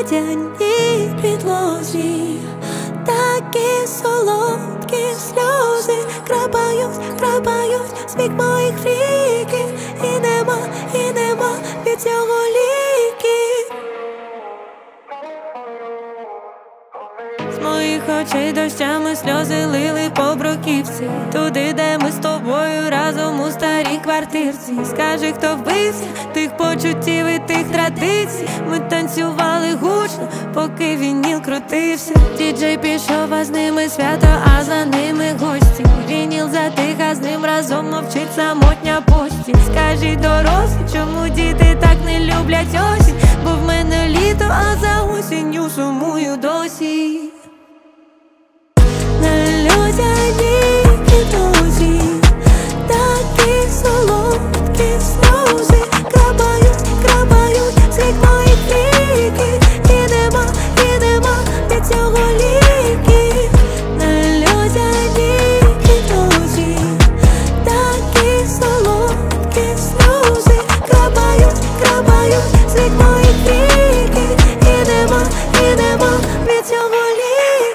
ледяній підлозі, такі солодкі сльози крапають з вік моїх фріків, і нема від цього ліків. З моїх очей дощами сльози лили по бруківці, туди, де ми з тобою разом у старій квартирці. Скажи, хто вбився тих почуттів і тих традицій. Ми танцювали гучно, поки вініл крутився. Діджей пішов, а з ними свято, а за ними гості. Вініл затих, а з ним разом мовчить самотня постіль. Скажіть, дорослі, чому діти так не люблять осінь? Бо в мене літо, а за осінню сумую досі. На людяній підлозі, такі солодкі сльози крапають з вік моїх фріків, і нема від цього ліків. На людяній підлозі, такі солодкі сльози крапають з вік моїх фріків, і нема від цього ліків.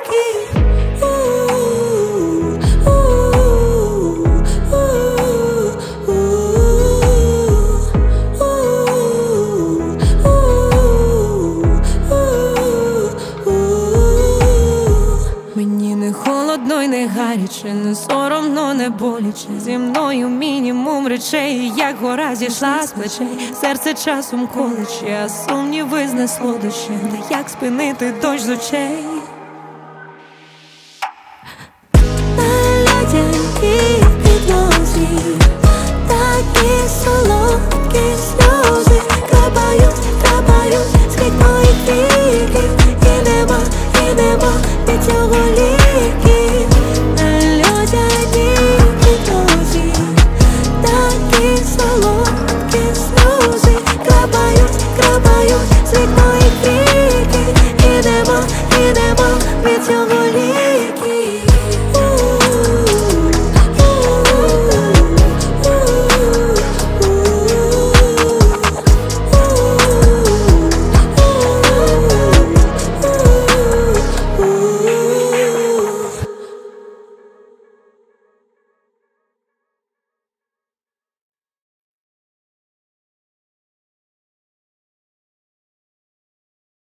Мені не холодно й не гаряче, не соромно, не боляче. Зі мною мінімум речей, як гора зійшла з плечей. Серце часом колече, а сумніви знесло душі. Та як спинити дощ з очей?